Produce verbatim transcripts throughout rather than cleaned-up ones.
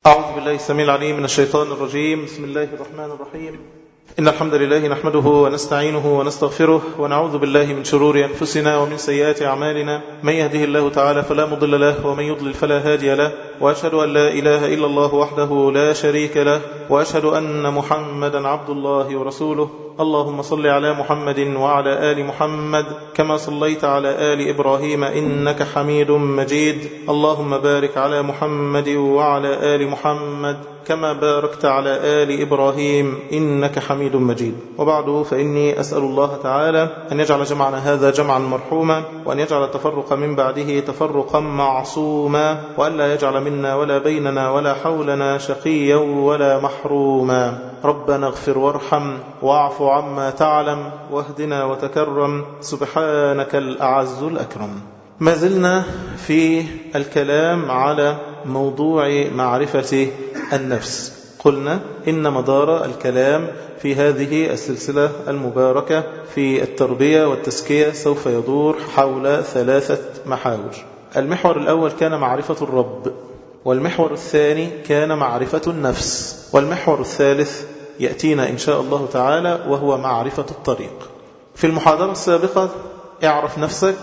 أعوذ بالله السميع العليم من الشيطان الرجيم. بسم الله الرحمن الرحيم. إن الحمد لله نحمده ونستعينه ونستغفره ونعوذ بالله من شرور أنفسنا ومن سيئات أعمالنا. من يهده الله تعالى فلا مضل له ومن يضلل فلا هادي له، وأشهد أن لا إله إلا الله وحده لا شريك له، وأشهد أن محمدا عبد الله ورسوله. اللهم صل على محمد وعلى آل محمد كما صليت على آل إبراهيم إنك حميد مجيد. اللهم بارك على محمد وعلى آل محمد كما باركت على آل إبراهيم إنك حميد مجيد. وبعد، فإني أسأل الله تعالى أن يجعل جمعنا هذا جمعا مرحوما، وأن يجعل التفرق من بعده تفرقا معصوما، وأن لا يجعل منا ولا بيننا ولا حولنا شقيا ولا محروما. ربنا اغفر وارحم واعف عما تعلم واهدنا وتكرم، سبحانك الأعز الأكرم. ما زلنا في الكلام على موضوع معرفة النفس. قلنا إن مدار الكلام في هذه السلسلة المباركة في التربية والتزكية سوف يدور حول ثلاثة محاور. المحور الأول كان معرفة الرب، والمحور الثاني كان معرفة النفس، والمحور الثالث يأتينا إن شاء الله تعالى وهو معرفة الطريق. في المحاضرة السابقة اعرف نفسك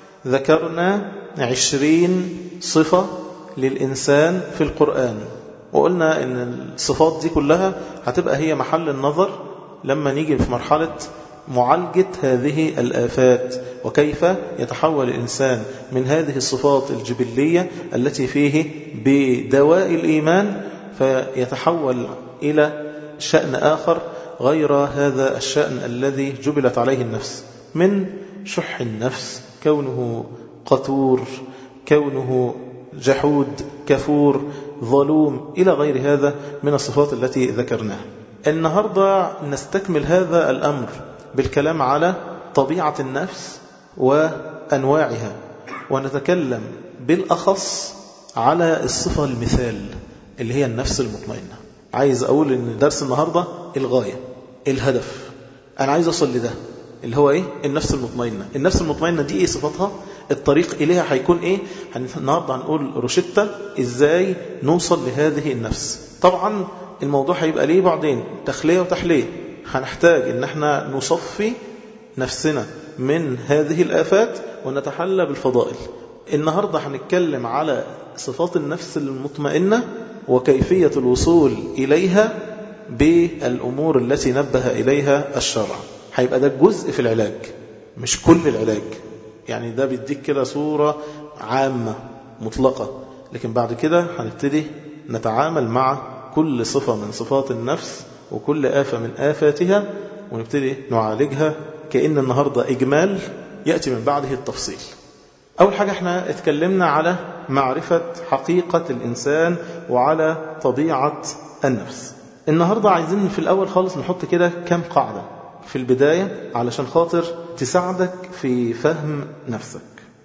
ذكرنا عشرين صفة للإنسان في القرآن، وقلنا إن الصفات دي كلها هتبقى هي محل النظر لما نيجي في مرحلة معالجة هذه الآفات، وكيف يتحول الإنسان من هذه الصفات الجبلية التي فيه بدواء الإيمان فيتحول إلى شأن آخر غير هذا الشأن الذي جبلت عليه النفس، من شح النفس، كونه قتور، كونه جحود، كفور، ظلوم، إلى غير هذا من الصفات التي ذكرناها. النهاردة نستكمل هذا الأمر بالكلام على طبيعة النفس وأنواعها، ونتكلم بالأخص على الصفة المثال اللي هي النفس المطمئنة. عايز أقول إن درس النهاردة الغاية، الهدف، أنا عايز أصل لده اللي هو إيه؟ النفس المطمئنة. النفس المطمئنة دي إيه صفتها؟ الطريق إليها هيكون إيه؟ النهاردة هنقول روشتة إزاي نوصل لهذه النفس. طبعا الموضوع هيبقى ليه بعدين تخلية وتحلية، هنحتاج إن احنا نصفي نفسنا من هذه الآفات ونتحلى بالفضائل. النهاردة هنتكلم على صفات النفس المطمئنة وكيفية الوصول إليها بالأمور التي نبه إليها الشرع. هيبقى ده جزء في العلاج مش كل العلاج، يعني ده بيديك كده صورة عامة مطلقة، لكن بعد كده هنبتدي نتعامل مع كل صفة من صفات النفس وكل آفة من آفاتها ونبتدي نعالجها، كأن النهاردة إجمال يأتي من بعده التفصيل. أول حاجة احنا اتكلمنا على معرفة حقيقة الإنسان وعلى طبيعة النفس. النهاردة عايزين في الأول خالص نحط كده كم قاعدة في البداية علشان خاطر تساعدك في فهم نفسك.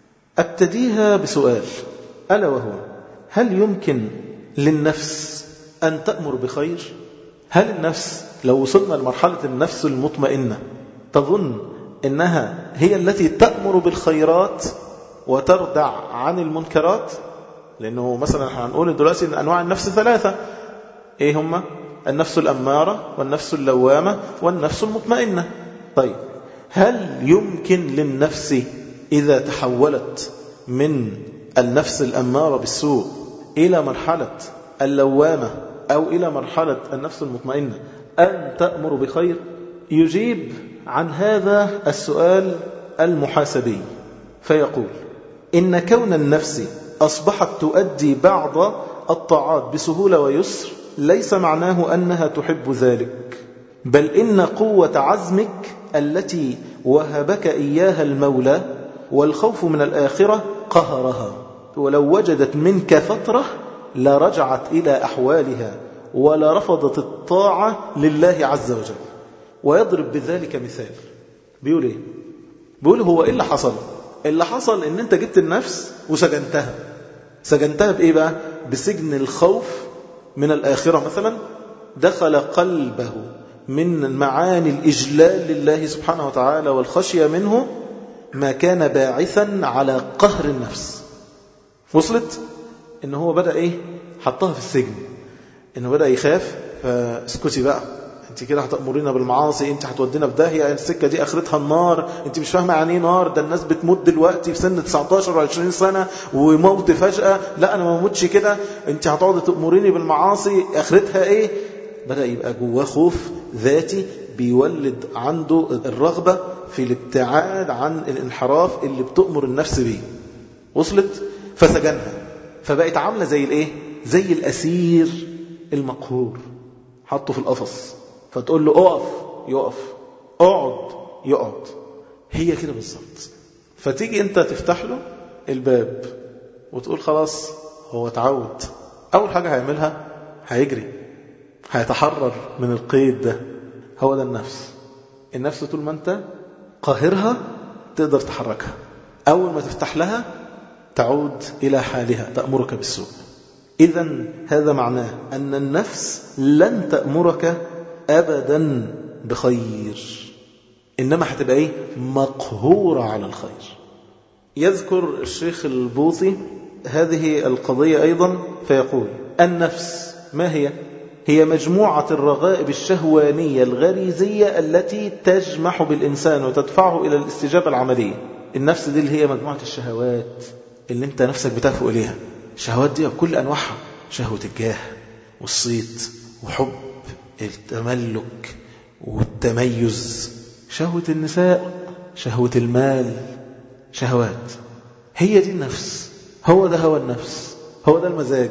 أبتديها بسؤال، ألا وهو: هل يمكن للنفس أن تأمر بخير؟ هل النفس لو وصلنا لمرحلة النفس المطمئنة تظن إنها هي التي تأمر بالخيرات وتردع عن المنكرات؟ لأنه مثلا هنقول دلوقتي أن أنواع النفس ثلاثة، إيه هما؟ النفس الأمارة والنفس اللوامة والنفس المطمئنة. طيب، هل يمكن للنفس إذا تحولت من النفس الأمارة بالسوء إلى مرحلة اللوامة أو إلى مرحلة النفس المطمئنة أن تأمر بخير؟ يجيب عن هذا السؤال المحاسبي فيقول: إن كون النفس أصبحت تؤدي بعض الطاعات بسهولة ويسر ليس معناه أنها تحب ذلك، بل إن قوة عزمك التي وهبك إياها المولى والخوف من الآخرة قهرها، ولو وجدت منك فترة لرجعت إلى أحوالها ولا رفضت الطاعة لله عز وجل. ويضرب بذلك مثال، بيقول إيه؟ بيقول هو إيه اللي حصل؟ اللي حصل إن أنت جبت النفس وسجنتها. سجنتها بإيه بقى؟ بسجن الخوف من الآخرة مثلا. دخل قلبه من معاني الإجلال لله سبحانه وتعالى والخشية منه ما كان باعثا على قهر النفس. وصلت؟ إن هو بدأ إيه؟ حطها في السجن. إنه بدأ يخاف، فاسكتي بقى، انت كده هتأمرينا بالمعاصي، انت هتودينا في داهية، السكة دي اخرتها النار، انت مش فاهمة يعني ايه نار، ده الناس بتموت دلوقتي في سن تسعتاشر وعشرين سنة وموت فجأة، لا انا ما موتش كده، انت هتقعدي تأمريني بالمعاصي اخرتها ايه. بدأ يبقى جواه خوف ذاتي بيولد عنده الرغبة في الابتعاد عن الانحراف اللي بتأمر النفس بيه. وصلت؟ فسجنها، فبقت عاملة زي الايه، زي الأسير المقهور، حطه في القفص، فتقول له اقف يقف، اقعد يقعد. هي كده بالظبط. فتيجي انت تفتح له الباب وتقول خلاص هو اتعود، اول حاجة هيعملها هيجري، هيتحرر من القيد ده. هو ده النفس. النفس طول ما انت قاهرها تقدر تحركها، اول ما تفتح لها تعود الى حالها، تأمرك بالسوء. إذن هذا معناه أن النفس لن تأمرك أبدا بخير، إنما هتبقى إيه؟ مقهورة على الخير. يذكر الشيخ البوطي هذه القضية أيضا فيقول: النفس ما هي؟ هي مجموعة الرغائب الشهوانية الغريزية التي تجمح بالإنسان وتدفعه إلى الاستجابة العملية. النفس دي اللي هي مجموعة الشهوات اللي انت نفسك بتهفو إليها. الشهوات دي بكل أنواعها، شهوة الجاه والصيت وحب التملك والتميز، شهوة النساء، شهوة المال، شهوات. هي دي النفس، هو ده هو النفس، هو ده المزاج،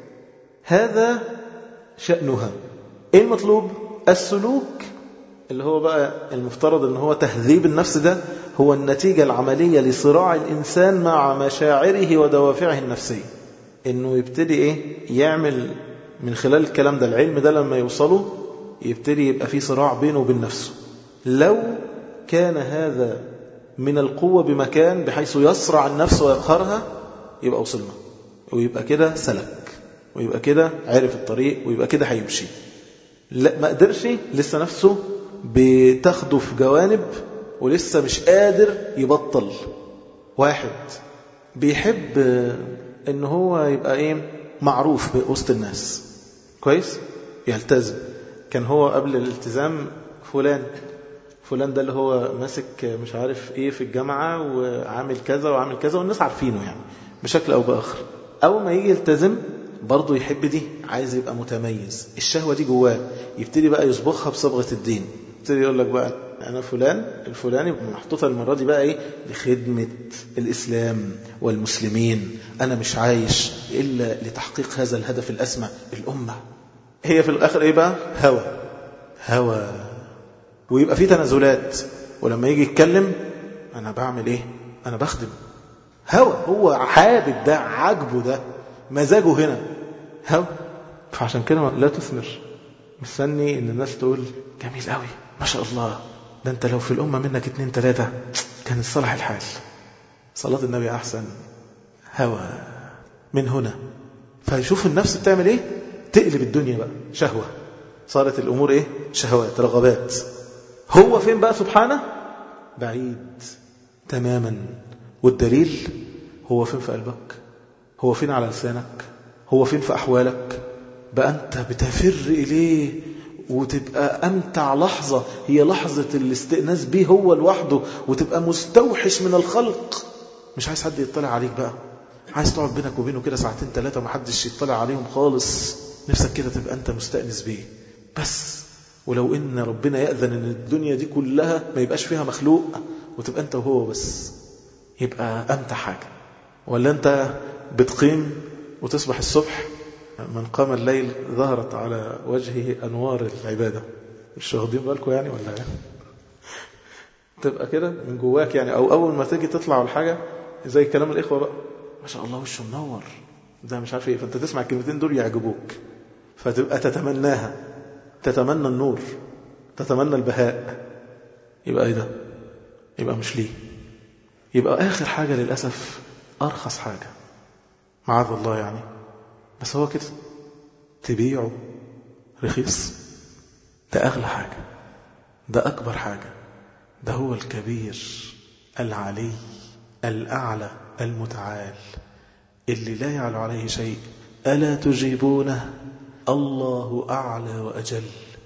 هذا شأنها. ايه المطلوب؟ السلوك اللي هو بقى المفترض ان هو تهذيب النفس، ده هو النتيجة العملية لصراع الإنسان مع مشاعره ودوافعه النفسية. انه يبتدي ايه يعمل من خلال الكلام ده، العلم ده لما يوصله يبتدي يبقى فيه صراع بينه وبين نفسه. لو كان هذا من القوة بمكان بحيث يصرع النفس ويقهرها، يبقى وصلنا، ويبقى كده سلك، ويبقى كده عرف الطريق، ويبقى كده هيمشي. لا ما قدرش، لسه نفسه بتاخده في جوانب ولسه مش قادر يبطل. واحد بيحب ان هو يبقى ايه معروف بوسط الناس كويس، يلتزم. كان هو قبل الالتزام فلان فلان ده اللي هو ماسك مش عارف ايه في الجامعة وعامل كذا وعامل كذا، والناس عارفينه يعني بشكل او باخر. اول ما يجي يلتزم برضه يحب دي، عايز يبقى متميز، الشهوة دي جواه، يبتدي بقى يصبغها بصبغة الدين. يبتدي يقول لك بقى أنا فلان الفلاني محطوطة المرة دي بقى إيه لخدمة الإسلام والمسلمين، أنا مش عايش إلا لتحقيق هذا الهدف الأسمى الأمة. هي في الآخر إيه بقى؟ هوى هوى. ويبقى فيه تنازلات، ولما يجي يتكلم أنا بعمل إيه؟ أنا بخدم. هوى، هو حابب ده، عجبه ده، مزاجه هنا هوى. فعشان كده لا تثمر، مستني ان الناس تقول جميل قوي ما شاء الله، ده انت لو في الأمة منك اتنين تلاتة كان الصلاح الحال، صلاة النبي أحسن. هوى من هنا. فيشوف النفس بتعمل ايه، تقلب الدنيا بقى شهوة، صارت الأمور ايه شهوات رغبات. هو فين بقى سبحانه؟ بعيد تماما. والدليل هو فين في قلبك، هو فين على لسانك، هو فين في أحوالك. بقى أنت بتفر إليه، وتبقى أمتع لحظة هي لحظة الاستئناس به هو لوحده، وتبقى مستوحش من الخلق، مش عايز حد يطلع عليك بقى، عايز تقعد بينك وبينه كده ساعتين ثلاثة ما حدش يطلع عليهم خالص، نفسك كده تبقى أنت مستأنس به بس. ولو إن ربنا يأذن إن الدنيا دي كلها ما يبقاش فيها مخلوق، وتبقى أنت وهو بس، يبقى أمتع حاجة. ولا أنت بتقيم وتصبح الصبح من قام الليل ظهرت على وجهه أنوار العبادة، مش واخدين بالكم يعني ولا يعني؟ تبقى كده من جواك يعني، أو أول ما تيجي تطلع الحاجة زي كلام الإخوة بقى ما شاء الله وشه منور ده مش عارف إيه، فأنت تسمع الكلمتين دول يعجبوك، فتبقى تتمناها، تتمنى النور، تتمنى البهاء. يبقى إيه ده؟ يبقى مش ليه، يبقى آخر حاجة للأسف أرخص حاجة معاذ الله يعني. بس هو كده تبيعه رخيص، ده أغلى حاجة، ده أكبر حاجة، ده هو الكبير العلي الأعلى المتعال اللي لا يعلو عليه شيء. ألا تجيبونه الله أعلى وأجل.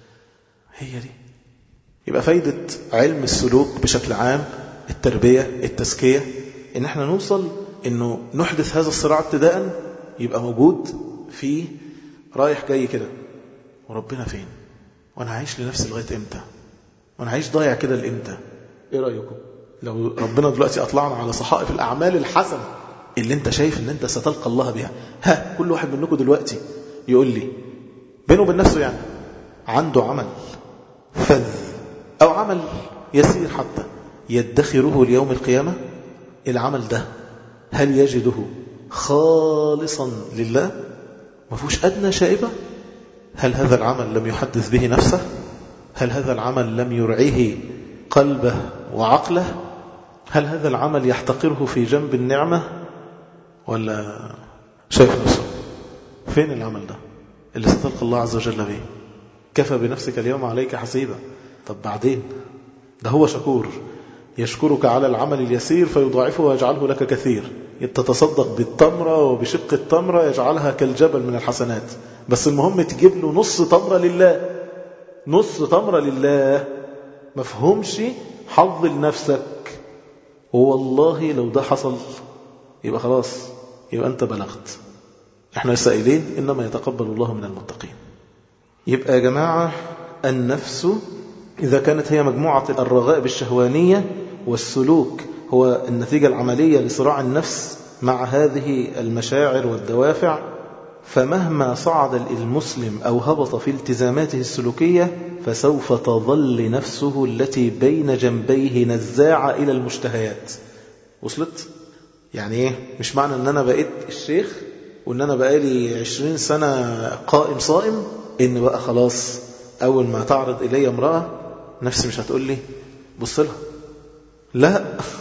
هي دي. يبقى فايدة علم السلوك بشكل عام، التربية، التزكية، إن احنا نوصل إنه نحدث هذا الصراع ابتداء، يبقى موجود في رايح جاي كده، وربنا فين؟ وأنا عايش لنفسي لغاية إمتى؟ وأنا عايش ضايع كده لإمتى؟ إيه رأيكم؟ لو ربنا دلوقتي أطلعنا على صحائف الأعمال الحسنة اللي انت شايف ان انت ستلقى الله بها، ها كل واحد منكم دلوقتي يقول لي بينه وبين نفسه يعني عنده عمل فذ أو عمل يسير حتى يدخره ليوم القيامة، العمل ده هل يجده خالصا لله ما فيهوش أدنى شائبة؟ هل هذا العمل لم يحدث به نفسه؟ هل هذا العمل لم يرعيه قلبه وعقله؟ هل هذا العمل يحتقره في جنب النعمة؟ ولا شايف نفسه؟ فين العمل ده اللي ستلقى الله عز وجل به؟ كفى بنفسك اليوم عليك حسيبا. طب بعدين ده هو شكور، يشكرك على العمل اليسير فيضاعفه ويجعله لك كثير. تتصدق بالتمرة وبشق التمرة يجعلها كالجبل من الحسنات، بس المهم تجيب له نص تمرة لله، نص تمرة لله، مفهومش حظ لنفسك. والله لو ده حصل يبقى خلاص، يبقى أنت بلغت. احنا السائلين إنما يتقبل الله من المتقين. يبقى يا جماعة النفس إذا كانت هي مجموعة الرغائب الشهوانية، والسلوك هو النتيجة العملية لصراع النفس مع هذه المشاعر والدوافع، فمهما صعد المسلم أو هبط في التزاماته السلوكية فسوف تظل نفسه التي بين جنبيه نزاعة إلى المشتهيات. وصلت؟ يعني إيه؟ مش معنى أن أنا بقيت الشيخ وأن أنا بقالي عشرين سنة قائم صائم إن بقى خلاص أول ما تعرض إلي امرأة نفسي مش هتقول لي بص لها. لا،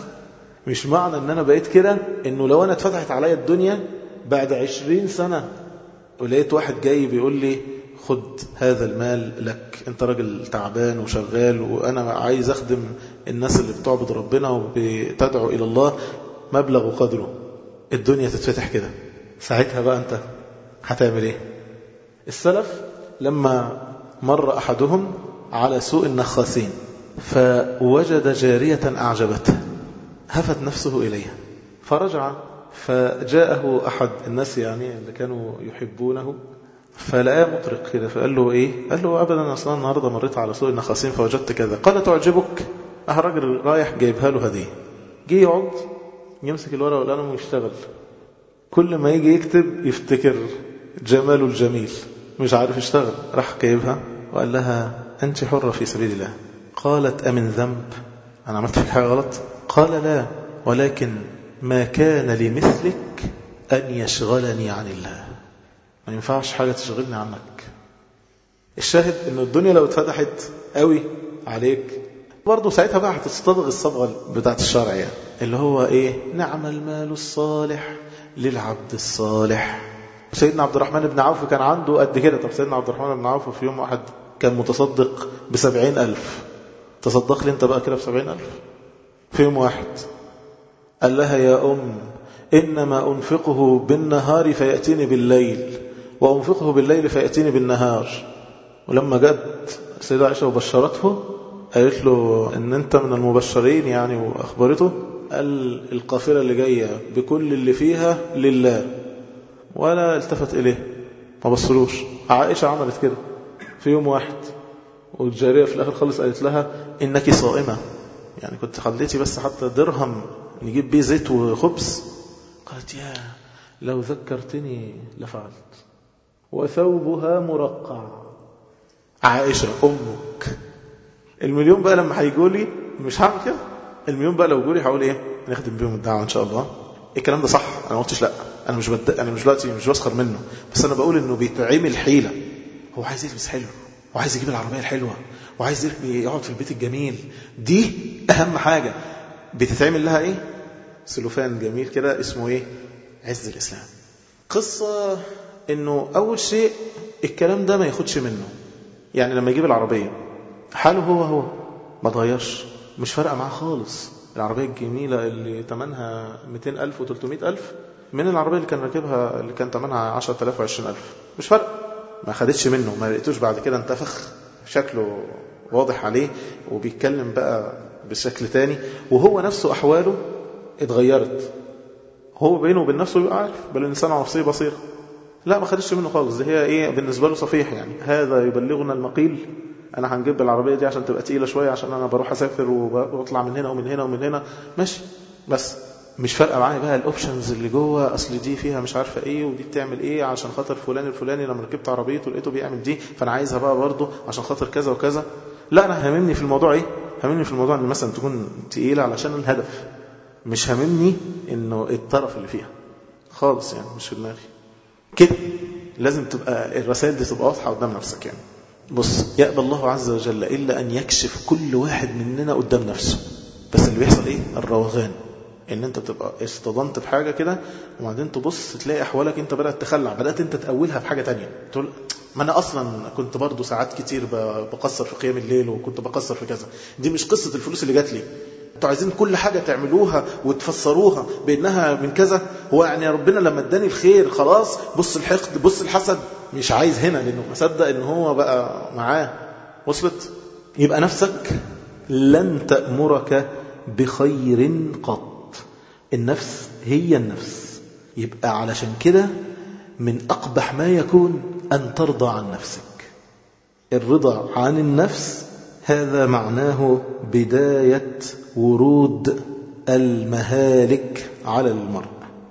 مش معنى أن أنا بقيت كده إنه لو أنا اتفتحت عليا الدنيا بعد عشرين سنة ولقيت واحد جاي بيقول لي خد هذا المال لك، انت راجل تعبان وشغال وانا عايز اخدم الناس اللي بتعبد ربنا وبتدعو الى الله مبلغ قدره، الدنيا تتفتح كده، ساعتها بقى انت هتعمل ايه؟ السلف لما مر احدهم على سوق النخاسين فوجد جارية اعجبته هفت نفسه اليها فرجع، فجاءه أحد الناس يعني اللي كانوا يحبونه فلقاه مطرق كده، فقال له إيه؟ قال له أبدا أصلا النهاردة مريت على سوق النخاسين فوجدت كذا. قال تعجبك؟ أه راجل رايح جايبها له هدية. جه يقعد يمسك الورقة والقلم ويشتغل، كل ما يجي يكتب يفتكر جماله الجميل مش عارف يشتغل، راح جايبها وقال لها أنت حرة في سبيل الله. قالت أمن ذنب؟ أنا عملت في حاجة غلط؟ قال لا، ولكن ما كان لمثلك أن يشغلني عن الله، ما ينفعش حاجة تشغلني عنك. الشاهد أن الدنيا لو اتفتحت قوي عليك برضو ساعتها بقى هتستضغ الصبغة بتاعت الشرع يعني. اللي هو إيه؟ نعم المال الصالح للعبد الصالح. سيدنا عبد الرحمن بن عوف كان عنده قد كده. طب سيدنا عبد الرحمن بن عوف في يوم واحد كان متصدق بسبعين ألف، تصدق لي انت بقى كده بسبعين ألف في يوم واحد. قال لها يا أم إنما أنفقه بالنهار فيأتيني بالليل وأنفقه بالليل فيأتيني بالنهار. ولما جت سيدة عائشة وبشرته قالت له إن أنت من المبشرين يعني، وأخبرته قال القافلة اللي جاية بكل اللي فيها لله، ولا التفت إليه ما بصلوش. عائشة عملت كده في يوم واحد، والجارية في الآخر خلص قالت لها إنك صائمة، يعني كنت خليتي بس حتى درهم نجيب بيه زيت وخبز. قالت يا لو ذكرتني لفعلت. وثوبها مرقع. عائشة أمك. المليون بقى لما هيجولي مش هعمل كده. المليون بقى لو جولي هقول ايه؟ نخدم بيهم الدعوة ان شاء الله. الكلام ده صح، انا ما قلتش لا، انا مش بد... انا مش دلوقتي مش بسخر منه، بس انا بقول انه بيتعمل حيلة. هو عايز يلبس حلو، وعايز يجيب العربية الحلوة، وعايز يقعد في البيت الجميل، دي اهم حاجة. بتتعمل لها ايه؟ سلوفان جميل كده اسمه ايه؟ عز الاسلام. قصة انه اول شيء الكلام ده ما ياخدش منه. يعني لما يجيب العربية حاله هو هو ما تغيرش، مش فارقة معاه خالص. العربية الجميلة اللي تمنها مئتين ألف وثلاثمئة ألف من العربية اللي كان راكبها اللي كان تمنها عشرة آلاف وعشرين ألف، مش فارقة، ما خدتش منه، ما لقيتوش بعد كده انتفخ شكله واضح عليه وبيتكلم بقى بشكل تاني، وهو نفسه أحواله اتغيرت. هو بينه وبين نفسه يبقى عارف، بل الإنسان على نفسه بصير. لا، ما خدتش منه خالص. دي هي إيه بالنسبة له صفيح، يعني هذا يبلغنا المقيل. أنا هنجيب العربية دي عشان تبقى تقيلة شوية، عشان أنا بروح أسافر وبطلع من هنا ومن هنا ومن هنا، ماشي. بس مش فارقة معايا بقى الأوبشنز اللي جوه، أصل دي فيها مش عارفة إيه ودي بتعمل إيه، عشان خاطر فلان الفلاني لما ركبت عربيته لقيته بيعمل دي فأنا عايزها بقى برضه عشان خاطر كذا وكذا. لا، أنا هممني في الموضوع إيه؟ هممني في الموضوع إن مثلا تكون تقيلة علشان الهدف، مش هممني إنه الطرف اللي فيها خالص، يعني مش في دماغي كده. لازم تبقى الرسائل دي تبقى واضحة قدام نفسك. يعني بص، يأبى الله عز وجل إلا أن يكشف كل واحد مننا قدام نفسه. بس اللي بيحصل إيه؟ الروغان. إن أنت بتبقى اصطدمت بحاجة كده وبعدين تبص تلاقي أحوالك أنت بدأت تخلع، بدأت أنت تأولها في حاجة تانية، تقول ما أنا أصلا كنت برضو ساعات كتير بقصر في قيام الليل وكنت بقصر في كذا. دي مش قصة الفلوس اللي جات لي. انتوا عايزين كل حاجة تعملوها وتفسروها بأنها من كذا. هو يعني ربنا لما اداني الخير خلاص بص الحقد بص الحسد، مش عايز هنا لأنه مصدق إن هو بقى معاه. وصلت؟ يبقى نفسك لن تأمرك بخير قط. النفس هي النفس. يبقى علشان كده من أقبح ما يكون أن ترضى عن نفسك. الرضا عن النفس هذا معناه بداية ورود المهالك على المرء.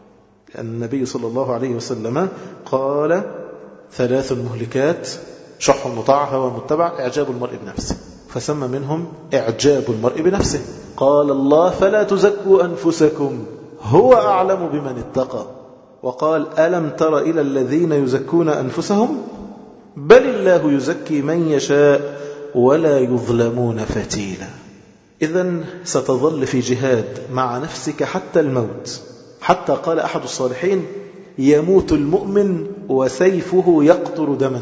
النبي صلى الله عليه وسلم قال ثلاث مهلكات: شح مطاع، هوى متبع، إعجاب المرء بنفسه. فسمى منهم إعجاب المرء بنفسه. قال الله: فلا تزكوا أنفسكم هو أعلم بمن اتقى. وقال: ألم تر إلى الذين يزكون أنفسهم بل الله يزكي من يشاء ولا يظلمون فتيلا. إذن ستظل في جهاد مع نفسك حتى الموت. حتى قال أحد الصالحين: يموت المؤمن وسيفه يقطر دما.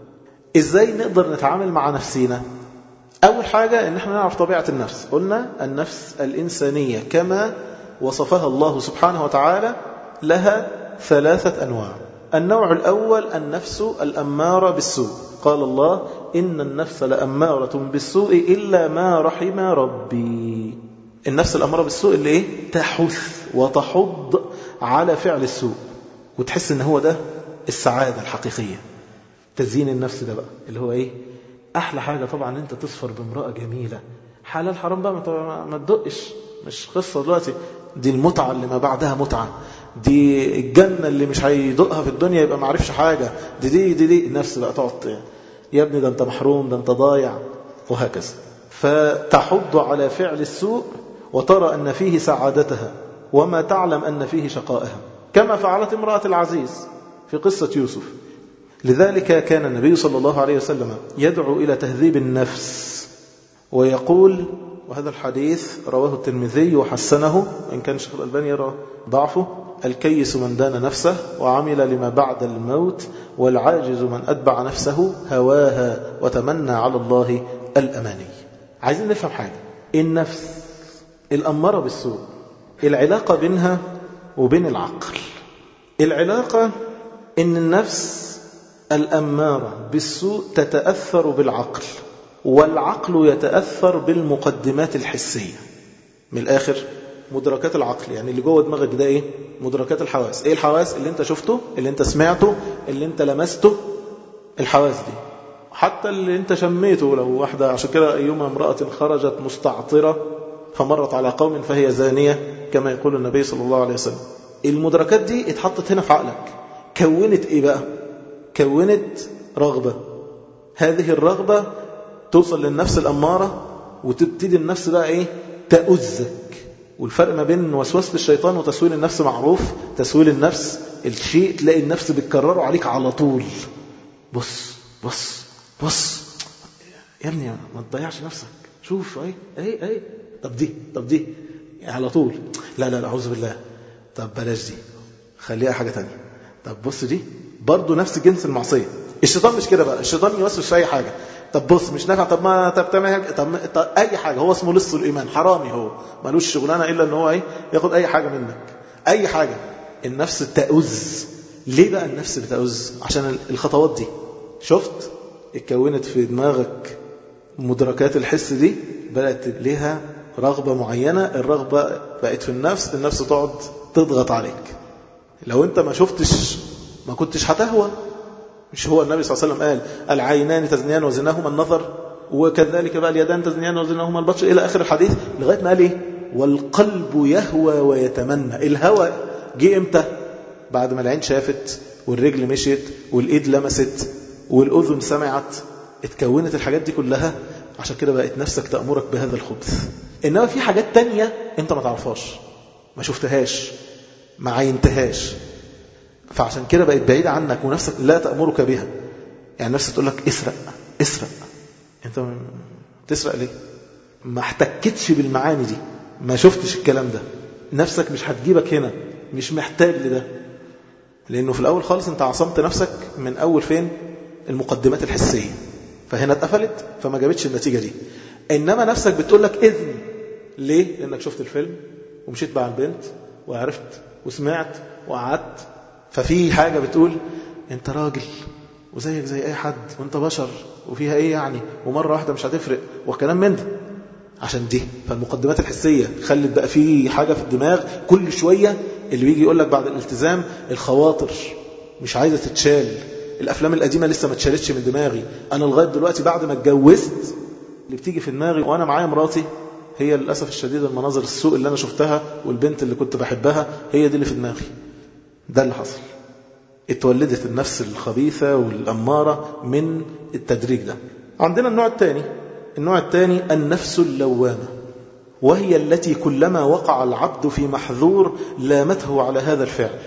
إزاي نقدر نتعامل مع نفسنا؟ أول حاجة إن احنا نعرف طبيعة النفس. قلنا النفس الإنسانية كما وصفها الله سبحانه وتعالى لها ثلاثة أنواع. النوع الأول النفس الأمارة بالسوء. قال الله: إن النفس لأمارة بالسوء إلا ما رحم ربي. النفس الأمارة بالسوء اللي إيه؟ تحث وتحض على فعل السوء، وتحس إن هو ده السعادة الحقيقية. تزيين النفس ده بقى اللي هو إيه؟ أحلى حاجة طبعا أنت تصفر بامرأة جميلة، حلال حرام بقى ما تدقش، مش قصة دلوقتي. دي المتعة اللي ما بعدها متعة، دي الجنة اللي مش هيدقها في الدنيا يبقى ما عرفش حاجة. دي دي دي, دي. النفس بقى تقعد يا ابني ده انت محروم، ده انت ضايع، وهكذا. فتحض على فعل السوء وترى أن فيه سعادتها وما تعلم أن فيه شقائها، كما فعلت امرأة العزيز في قصة يوسف. لذلك كان النبي صلى الله عليه وسلم يدعو إلى تهذيب النفس ويقول، وهذا الحديث رواه الترمذي وحسنه وإن كان الشيخ الألباني يرى ضعفه: الكيس من دان نفسه وعمل لما بعد الموت، والعاجز من أتبع نفسه هواها وتمنى على الله الأماني. عايزين نفهم حاجة. النفس الأمارة بالسوء، العلاقة بينها وبين العقل. العلاقة إن النفس الأمارة بالسوء تتأثر بالعقل، والعقل يتأثر بالمقدمات الحسية. من الآخر مدركات العقل، يعني اللي جوه دماغك ده إيه؟ مدركات الحواس. إيه الحواس؟ اللي أنت شفته، اللي أنت سمعته، اللي أنت لمسته. الحواس دي حتى اللي أنت شميته. لو واحدة، عشان كده أيما امرأة خرجت مستعطرة فمرت على قوم فهي زانية كما يقول النبي صلى الله عليه وسلم. المدركات دي اتحطت هنا في عقلك، كونت إيه بقى؟ كونت رغبة. هذه الرغبة توصل للنفس الأمارة وتبتدي النفس بقى إيه؟ تأذك. والفرق ما بين وسوسة الشيطان وتسويل النفس معروف. تسويل النفس الشيء تلاقي النفس بتكرره عليك على طول. بص بص بص يا ابني ما تضيعش نفسك، شوف ايه ايه ايه طب دي طب دي على طول. لا لا لا أعوذ بالله، طب بلاش دي، خليها حاجة تانية. طب بص دي برضو نفس جنس المعصية. الشيطان مش كده بقى، الشيطان يوسوس في أي حاجة. طب بص مش نافع، طب ما طب تعمل طب, طب أي حاجة. هو اسمه لص الإيمان، حرامي، هو مالوش شغلانة إلا إن هو إيه؟ ياخد أي حاجة منك، أي حاجة. النفس تأذ. ليه بقى النفس بتأذ؟ عشان الخطوات دي. شفت اتكونت في دماغك مدركات الحس دي، بدأت لها رغبة معينة، الرغبة بقت في النفس، النفس تقعد تضغط عليك. لو انت ما شفتش ما كنتش هتهوى. مش هو النبي صلى الله عليه وسلم قال العينان تزنيان وزناهما النظر، وكذلك بقى اليدان تزنيان وزناهما البطش إلى آخر الحديث، لغاية ما قال إيه؟ والقلب يهوى ويتمنى. الهوى جه إمتى؟ بعد ما العين شافت والرجل مشيت والإيد لمست والأذن سمعت، اتكونت الحاجات دي كلها، عشان كده بقت نفسك تأمرك بهذا الخبث. إنما في حاجات تانية أنت ما تعرفهاش، ما شفتهاش، ما عينتهاش، فعشان كده بقت بعيدة عنك ونفسك لا تأمرك بها. يعني نفسك تقول لك اسرق اسرق، انت تسرق ليه؟ ما احتكتش بالمعاني دي، ما شفتش الكلام ده، نفسك مش هتجيبك هنا، مش محتاج لده، لأنه في الأول خالص انت عصمت نفسك من أول فين؟ المقدمات الحسية، فهنا اتقفلت فما جابتش النتيجة دي. إنما نفسك بتقول لك إذن. ليه؟ لأنك شفت الفيلم ومشيت مع البنت وعرفت وسمعت وقعدت، ففي حاجة بتقول انت راجل وزيك زي اي حد وانت بشر وفيها ايه يعني، ومرة واحدة مش هتفرق وكلام من ده. عشان دي فالمقدمات الحسية خلت بقى في حاجة في الدماغ كل شوية، اللي بيجي يقول لك بعد الالتزام الخواطر مش عايزة تتشال، الافلام القديمة لسه ما اتشالتش من دماغي، انا لغاية دلوقتي بعد ما اتجوزت اللي بتيجي في دماغي وانا معايا مراتي هي للأسف الشديد المناظر السوء اللي انا شفتها والبنت اللي كنت بحبها، هي دي اللي في دماغي. ده اللي حصل، اتولدت النفس الخبيثة والأمارة من التدريج ده. عندنا النوع الثاني، النوع الثاني النفس اللوامة، وهي التي كلما وقع العبد في محذور لامته على هذا الفعل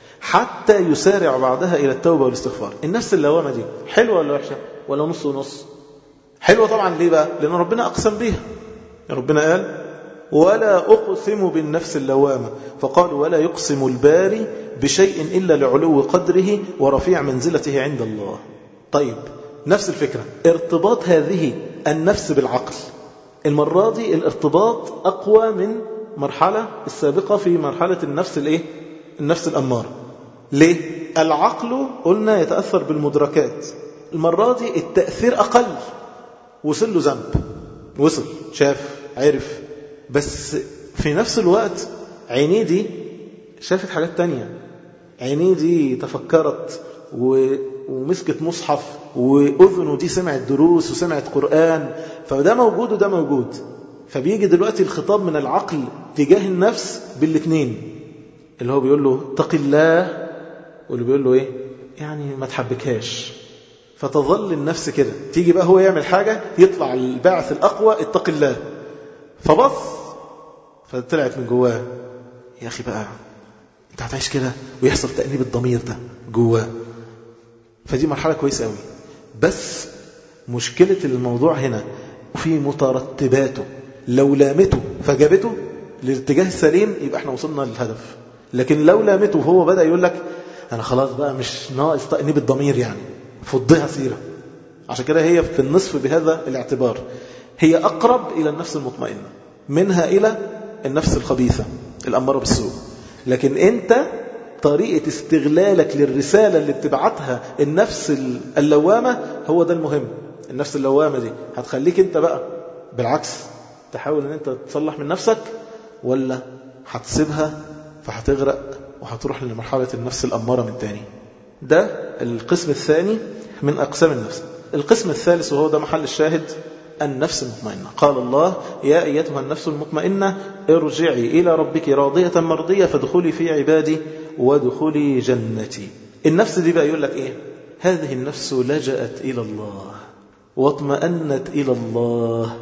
حتى يسارع بعدها إلى التوبة والاستغفار. النفس اللوامة دي حلوة ولا وحشة ولا نص ونص؟ حلوة طبعا. ليه بقى؟ لأن ربنا أقسم بيها. ربنا قال ولا أقسم بالنفس اللوامة، فقال ولا يقسم الباري بشيء إلا لعلو قدره ورفيع منزلته عند الله. طيب نفس الفكرة، ارتباط هذه النفس بالعقل، المرة دي الارتباط أقوى من مرحلة السابقة في مرحلة النفس الإيه؟ النفس الأمارة. ليه؟ العقل قلنا يتأثر بالمدركات، المرة دي التأثير أقل، وصل له ذنب، وصل شاف عرف، بس في نفس الوقت عينيه دي شافت حاجات تانية، عينيه دي تفكرت ومسكت مصحف، وأذنه دي سمعت دروس وسمعت قرآن، فده موجود وده موجود. فبيجي دلوقتي الخطاب من العقل تجاه النفس بالاثنين، اللي هو بيقول له اتق الله، واللي بيقول له ايه يعني ما تحبكهاش. فتظل النفس كده، تيجي بقى هو يعمل حاجة يطلع البعث الأقوى اتق الله، فبص فطلعت من جواه يا أخي بقى انت هتعيش كده، ويحصل تأنيب الضمير ده جواه. فدي مرحلة كويسة قوي، بس مشكلة الموضوع هنا في مترتباته. لو لامته فجابته للاتجاه السليم يبقى احنا وصلنا للهدف، لكن لو لامته وهو بدأ يقول لك انا خلاص بقى مش ناقص تأنيب الضمير، يعني فضها سيرة. عشان كده هي في النصف بهذا الاعتبار، هي أقرب إلى النفس المطمئنة منها إلى النفس الخبيثة الأمارة بالسوء. لكن أنت طريقة استغلالك للرسالة اللي بتبعتها النفس اللوامة هو ده المهم. النفس اللوامة دي هتخليك أنت بقى بالعكس تحاول أن أنت تصلح من نفسك، ولا هتسيبها فهتغرق وهتروح لمرحلة النفس الأمارة من تاني. ده القسم الثاني من أقسام النفس. القسم الثالث وهو ده محل الشاهد، النفس المطمئنة. قال الله يا أيتها النفس المطمئنة ارجعي إلى ربك راضية مرضية فادخلي في عبادي وادخلي جنتي. النفس دي بقى يقول لك إيه؟ هذه النفس لجأت إلى الله واطمأنت إلى الله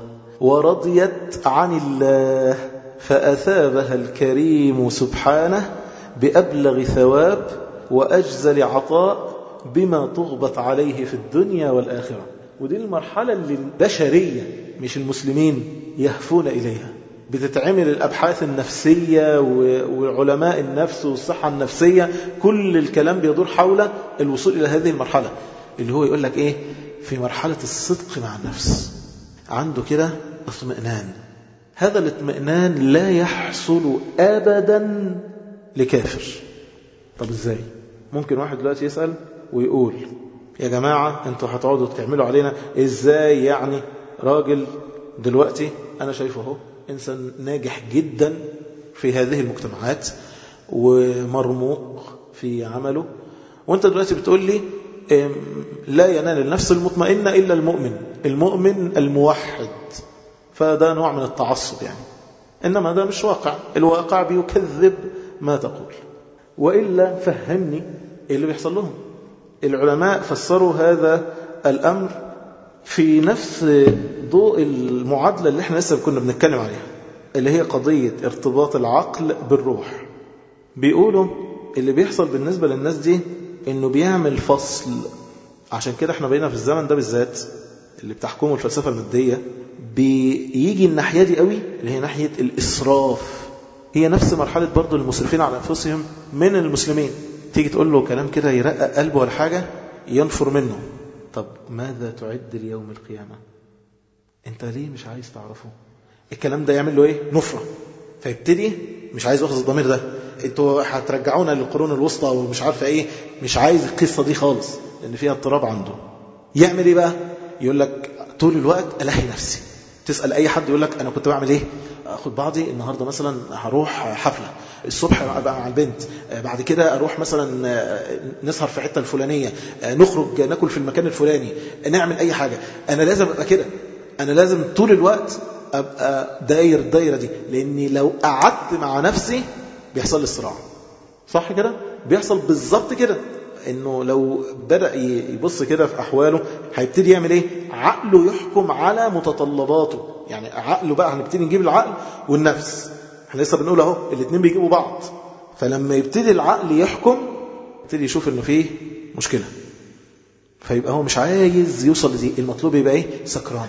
ورضيت عن الله فأثابها الكريم سبحانه بأبلغ ثواب وأجزل عطاء بما تغبط عليه في الدنيا والآخرة. ودي المرحلة اللي البشرية مش المسلمين يهفون إليها. بتتعمل الأبحاث النفسية وعلماء النفس والصحة النفسية، كل الكلام بيدور حول الوصول إلى هذه المرحلة اللي هو يقول لك إيه؟ في مرحلة الصدق مع النفس، عنده كده اطمئنان. هذا الاطمئنان لا يحصل أبدا لكافر. طب إزاي؟ ممكن واحد دلوقتي يسأل ويقول يا جماعة انتوا هتقعدوا تعملوا علينا ازاي؟ يعني راجل دلوقتي أنا شايفه هو إنسان ناجح جدا في هذه المجتمعات ومرموق في عمله، وانت دلوقتي بتقول لي لا ينال النفس المطمئنة إلا المؤمن المؤمن الموحد. فده نوع من التعصب يعني، إنما ده مش واقع. الواقع بيكذب ما تقول. وإلا فهمني إيه اللي بيحصل لهم. العلماء فسروا هذا الأمر في نفس ضوء المعادلة اللي احنا لسه كنا بنتكلم عليها، اللي هي قضية ارتباط العقل بالروح. بيقولوا اللي بيحصل بالنسبة للناس دي انه بيعمل فصل. عشان كده احنا بقينا في الزمن ده بالذات اللي بتحكمه الفلسفة المادية بيجي الناحية دي قوي، اللي هي ناحية الإسراف. هي نفس مرحلة برضو المسرفين على أنفسهم من المسلمين. تيجي تقول له كلام كده يرقق قلبه ولا حاجة ينفر منه. طب ماذا تعد ليوم القيامة؟ انت ليه مش عايز تعرفه؟ الكلام ده يعمل له ايه؟ نفرة. فيبتدي مش عايز اخذ الضمير ده، انتوا هترجعونا للقرون الوسطى ومش عارفه ايه، مش عايز القصة دي خالص لان فيها اضطراب عنده. يعمل ايه بقى؟ يقول لك طول الوقت ألهي نفسي. تسأل اي حد يقول لك انا كنت بعمل ايه؟ اخد بعضي النهاردة مثلا هروح حفلة الصبح ابقى مع البنت، بعد كده اروح مثلا نسهر في حتة الفلانية، نخرج ناكل في المكان الفلاني، نعمل اي حاجة. انا لازم ابقى كده، انا لازم طول الوقت ابقى داير الدايرة دي، لاني لو قعدت مع نفسي بيحصل لي صراع. صح كده؟ بيحصل بالظبط كده، انه لو بدأ يبص كده في احواله هيبتدي يعمل ايه؟ عقله يحكم على متطلباته. يعني عقله بقى هنبتدي نجيب العقل والنفس، احنا لسه بنقول اهو الاثنين بيجيبوا بعض. فلما يبتدي العقل يحكم يبتدي يشوف انه فيه مشكلة، فيبقى هو مش عايز يوصل لدي. المطلوب يبقى ايه؟ سكران.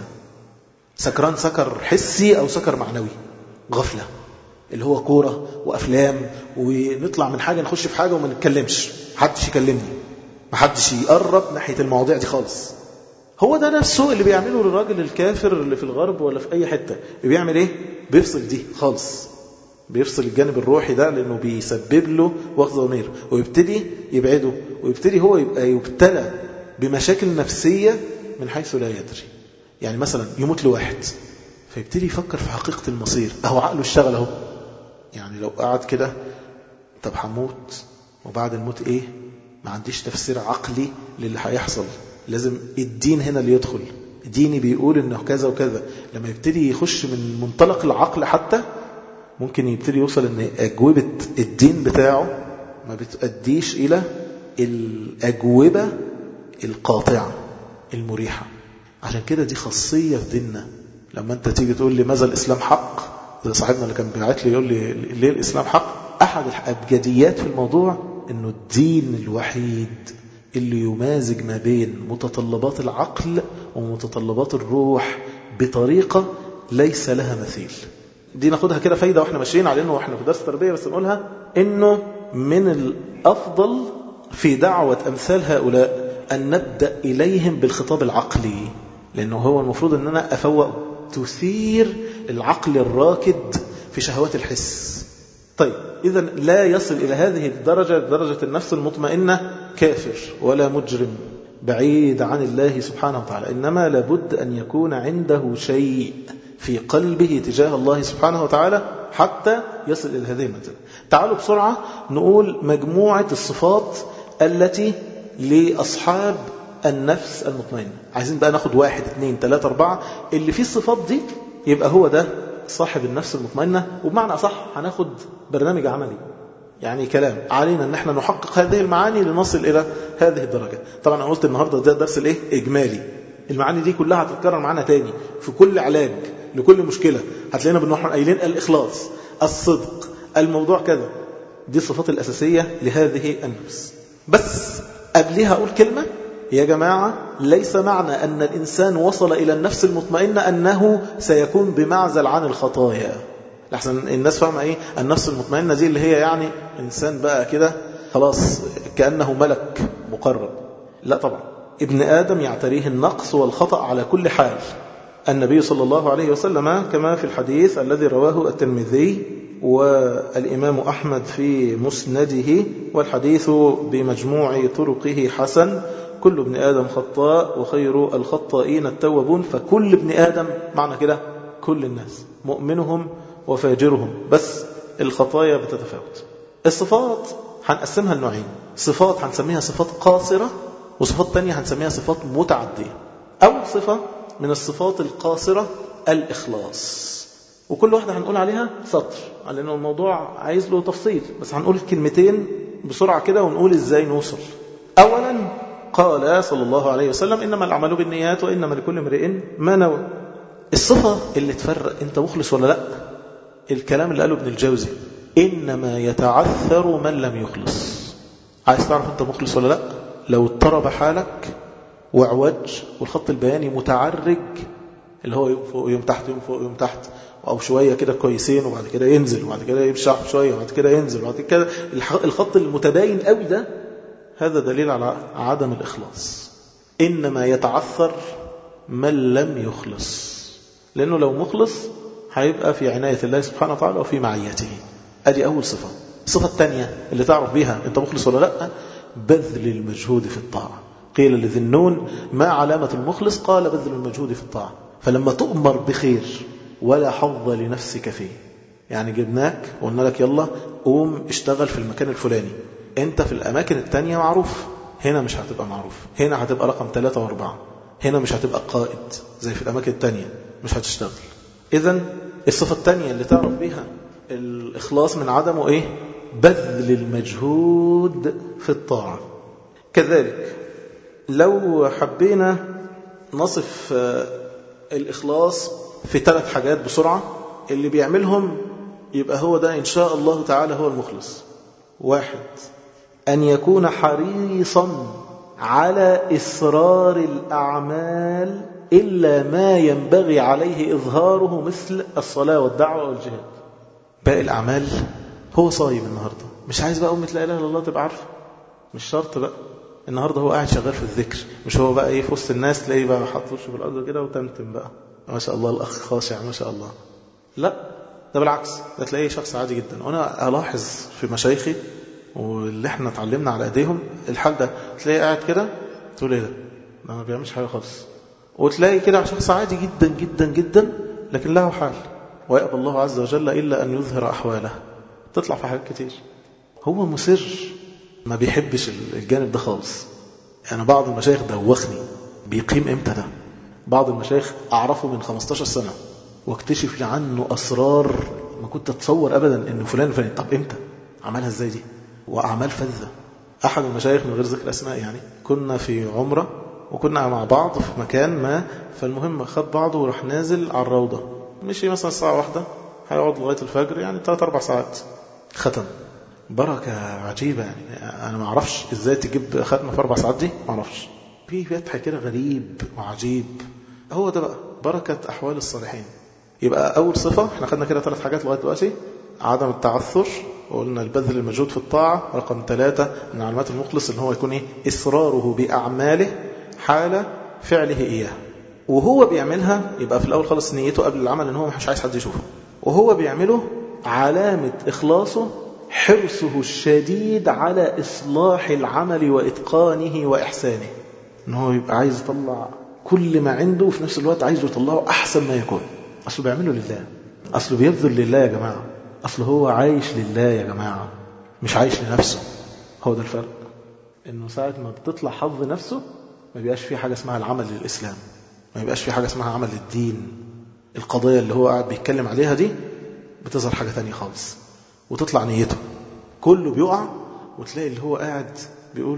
سكران سكر حسي او سكر معنوي، غفلة، اللي هو كورة وأفلام، ونطلع من حاجة نخش في حاجة وما نتكلمش، محدش يكلمني، محدش يقرب ناحية المواضيع دي خالص. هو ده نفسه اللي بيعمله للراجل الكافر اللي في الغرب ولا في أي حتة. بيعمل إيه؟ بيفصل دي خالص، بيفصل الجانب الروحي ده لأنه بيسبب له وخز ضمير، ويبتدي يبعده، ويبتدي هو يبقى يبتلى بمشاكل نفسية من حيث لا يدري. يعني مثلا يموت له واحد فيبتدي يفكر في حقيقة المصير، أهو عقله اشتغل اهو. يعني لو قعد كده طب هموت وبعد الموت ايه؟ ما عنديش تفسير عقلي للي هيحصل، لازم الدين هنا اللي يدخل. ديني بيقول انه كذا وكذا. لما يبتدي يخش من منطلق العقل حتى ممكن يبتدي يوصل ان اجوبة الدين بتاعه ما بتؤديش الى الاجوبة القاطعة المريحة. عشان كده دي خاصية في ديننا. لما انت تيجي تقول لي ماذا الاسلام حق، صاحبنا اللي كان بيبعت لي يقول لي ليه الاسلام حق، احد الابجديات في الموضوع انه الدين الوحيد اللي يمازج ما بين متطلبات العقل ومتطلبات الروح بطريقة ليس لها مثيل. دي ناخدها كده فايدة واحنا ماشيين على انه واحنا في درس تربية، بس نقولها انه من الافضل في دعوة امثال هؤلاء ان نبدأ اليهم بالخطاب العقلي، لانه هو المفروض ان انا افوق تثير العقل الراكد في شهوات الحس. طيب إذا لا يصل إلى هذه الدرجة، درجة النفس المطمئنة، كافر ولا مجرم بعيد عن الله سبحانه وتعالى، إنما لابد أن يكون عنده شيء في قلبه تجاه الله سبحانه وتعالى حتى يصل إلى هذه المنزلة. تعالوا بسرعة نقول مجموعة الصفات التي لأصحاب النفس المطمئنة. عايزين بقى ناخد واحد اثنين ثلاثة أربعة اللي فيه الصفات دي يبقى هو ده صاحب النفس المطمئنة. وبمعنى أصح هناخد برنامج عملي، يعني كلام علينا أن احنا نحقق هذه المعاني لنصل إلى هذه الدرجة. طبعا أنا قلت النهاردة ده درس الإيه؟ إجمالي. المعاني دي كلها هتتكرر معانا تاني في كل علاج لكل مشكلة. هتلاقينا بنروح قايلين الإخلاص، الصدق، الموضوع كذا. دي الصفات الأساسية لهذه النفس. بس قبلها أقول كلمة يا جماعة، ليس معنى أن الإنسان وصل إلى النفس المطمئنة أنه سيكون بمعزل عن الخطايا. لحسن الناس فاهمة إيه النفس المطمئنة دي اللي هي يعني إنسان بقى كده خلاص كأنه ملك مقرب. لا طبعا، ابن آدم يعتريه النقص والخطأ على كل حال. النبي صلى الله عليه وسلم كما في الحديث الذي رواه الترمذي والإمام أحمد في مسنده، والحديث بمجموع طرقه حسن، كل ابن آدم خطاء وخير الخطائين التوابون. فكل ابن آدم معنى كده كل الناس مؤمنهم وفاجرهم، بس الخطايا بتتفاوت. الصفات هنقسمها لنوعين، صفات هنسميها صفات قاصرة، وصفات تانية هنسميها صفات متعدية. أول صفة من الصفات القاصرة الإخلاص، وكل واحدة هنقول عليها سطر، لأنه الموضوع عايز له تفصيل، بس هنقول كلمتين بسرعة كده ونقول إزاي نوصل. أولا قال صلى الله عليه وسلم إنما الأعمال بالنيات وإنما لكل امرئ ما نوى. الصفة اللي تفرق أنت مخلص ولا لا، الكلام اللي قاله ابن الجوزي إنما يتعثر من لم يخلص. عايز تعرف أنت مخلص ولا لا؟ لو اضطرب حالك وعوج والخط البياني متعرج، اللي هو يوم فوق يوم تحت يوم فوق يوم تحت، أو شوية كده كويسين وبعد كده ينزل وبعد كده يمشي شوية وبعد كده ينزل وبعد كده الخط المتباين قوي ده، هذا دليل على عدم الإخلاص. إنما يتعثر من لم يخلص، لأنه لو مخلص هيبقى في عناية الله سبحانه وتعالى وفي معيته. أدي أول صفة. الصفة الثانية اللي تعرف بيها أنت مخلص ولا لا، بذل المجهود في الطاعة. قيل لذي النون ما علامة المخلص؟ قال بذل المجهود في الطاعة. فلما تؤمر بخير ولا حظ لنفسك فيه، يعني جبناك وقلنا لك يلا قوم اشتغل في المكان الفلاني، انت في الأماكن التانية معروف، هنا مش هتبقى معروف، هنا هتبقى رقم ثلاثة واربعة، هنا مش هتبقى قائد زي في الأماكن التانية، مش هتشتغل. إذن الصفة الثانية اللي تعرف بيها الإخلاص من عدمه إيه؟ بذل المجهود في الطاعة. كذلك لو حبينا نصف الإخلاص في ثلاث حاجات بسرعة، اللي بيعملهم يبقى هو ده إن شاء الله تعالى هو المخلص. واحد، أن يكون حريصا على إسرار الأعمال إلا ما ينبغي عليه إظهاره، مثل الصلاة والدعوة والجهاد. باقي الأعمال هو صايم النهاردة، مش عايز بقى أمة لا إله إلا الله تبقى عارفة، مش شرط بقى النهاردة هو قاعد شغال في الذكر، مش هو بقى إيه في وسط الناس تلاقيه بقى حطوش في الأرض كده وتمتم بقى ما شاء الله الأخ خاشع ما شاء الله. لا، ده بالعكس، ده تلاقيه شخص عادي جدا. وأنا ألاحظ في مشايخي واللي احنا اتعلمنا على ايديهم الحال ده، تلاقيه قاعد كده تقول ايه ده ما بيعملش حاجة خالص، وتلاقي كده شخص عادي جدا جدا جدا لكن له حال، ويأبى الله عز وجل إلا أن يظهر أحواله. تطلع في حاجات كتير هو مسر، ما بيحبش الجانب ده خالص. يعني بعض المشايخ دوخني، بيقيم امتى ده؟ بعض المشايخ أعرفه من خمستاشر سنة واكتشف عنه أسرار ما كنت أتصور أبدا إنه فلان فلان. طب امتى عملها ازاي دي؟ وأعمال فذة. أحد المشايخ من غير ذكر أسماء يعني، كنا في عمرة وكنا مع بعض في مكان ما، فالمهم خد بعضه وراح نازل على الروضة، مشي مثلا الساعة واحدة هيقعد لغاية الفجر، يعني ثلاث أربع ساعات ختم. بركة عجيبة يعني، أنا ما أعرفش إزاي تجيب ختمة في أربع ساعات دي، ما أعرفش، في فتح كده غريب وعجيب. هو ده بقى بركة أحوال الصالحين. يبقى أول صفة احنا خدنا كده ثلاث حاجات لغاية دلوقتي، عدم التعثر، وقلنا البذل المجهود في الطاعة. رقم ثلاثة من علامات المخلص ان هو يكون ايه؟ إصراره بأعماله حال فعله إياه، وهو بيعملها يبقى في الأول خالص نيته قبل العمل ان هو مش عايز حد يشوفه، وهو بيعمله علامة إخلاصه حرصه الشديد على إصلاح العمل وإتقانه وإحسانه، ان هو يبقى عايز يطلع كل ما عنده وفي نفس الوقت عايز يطلعه أحسن ما يكون. أصله بيعمله لله، أصله بيبذل لله يا جماعة، أصله هو عايش لله يا جماعة، مش عايش لنفسه. هو ده الفرق، إنه ساعة ما بتطلع حظ نفسه ما بيبقاش في حاجة اسمها العمل للإسلام، ما بيبقاش في حاجة اسمها عمل للدين. القضية اللي هو قاعد بيتكلم عليها دي بتظهر حاجة تانية خالص، وتطلع نيته كله بيقع، وتلاقي اللي هو قاعد بيقول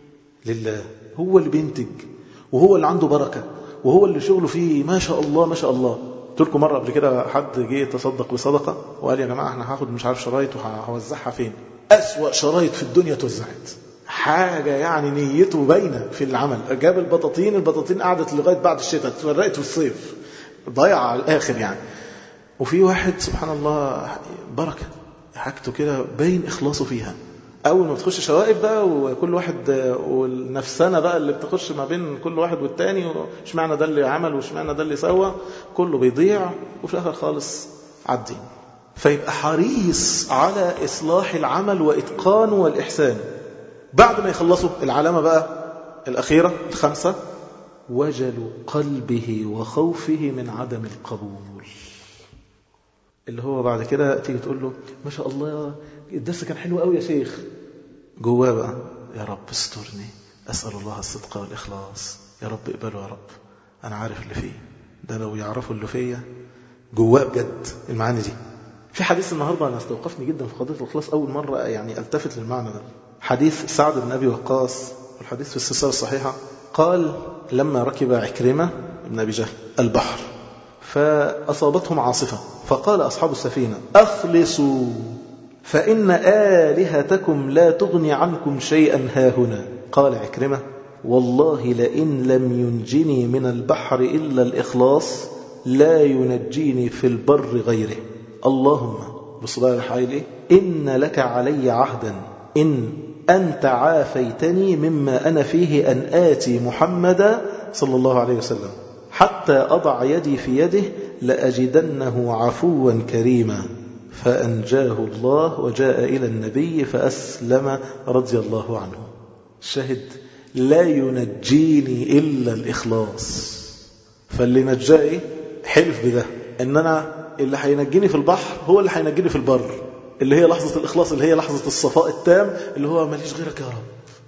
لله، هو اللي بينتج وهو اللي عنده بركة وهو اللي شغله فيه ما شاء الله ما شاء الله. قلت لكم مرة قبل كده حد جه يتصدق بصدقة وقال يا جماعة احنا هاخد مش عارف شرايط وهوزعها فين. أسوأ شرايط في الدنيا توزعت، حاجة يعني نيته باينة في العمل. جاب البطاطين، البطاطين قعدت لغاية بعد الشتاء، اتفرقت في الصيف، ضيع على الآخر يعني. وفي واحد سبحان الله بركة حاجته كده باين إخلاصه فيها. أول ما بتخش شوائب بقى وكل واحد والنفسانة بقى اللي بتخش ما بين كل واحد والتاني، وش معنى ده اللي عمل وش معنى ده اللي سوى، كله بيضيع وفي الآخر خالص عدي. فيبقى حريص على إصلاح العمل وإتقانه والإحسان. بعد ما يخلصوا العلامة بقى الأخيرة الخمسة، وجل قلبه وخوفه من عدم القبول، اللي هو بعد كده تيجي تقول له ما شاء الله الدرس كان حلو قوي يا شيخ، جواه بقى يا رب استرني، أسأل الله الصدق والإخلاص، يا رب اقبله يا رب، أنا عارف اللي فيه ده، لو يعرفوا اللي فيه جواه بجد المعاني دي. في حديث النهاردة أنا استوقفني جدا في قضية الإخلاص، أول مرة يعني ألتفت للمعنى ده، حديث سعد بن أبي وقاص، والحديث في السلسلة الصحيحة، قال لما ركب عكرمة بن أبي جهل البحر فأصابتهم عاصفة، فقال أصحاب السفينة أخلصوا فإن آلهتكم لا تغني عنكم شيئا هاهنا. قال عكرمة والله لئن لم ينجني من البحر إلا الإخلاص لا ينجيني في البر غيره. اللهم بصلاة الحائل إن لك علي عهدا إن أنت عافيتني مما أنا فيه أن آتي محمدا صلى الله عليه وسلم حتى أضع يدي في يده لأجدنه عفوا كريما. فأنجاه الله وجاء إلى النبي فأسلم رضي الله عنه. الشاهد لا ينجيني إلا الإخلاص. فاللي نجائي حلف بده إن أنا اللي هينجيني في البحر هو اللي هينجيني في البر، اللي هي لحظة الإخلاص، اللي هي لحظة الصفاء التام، اللي هو ماليش غيرك يا رب.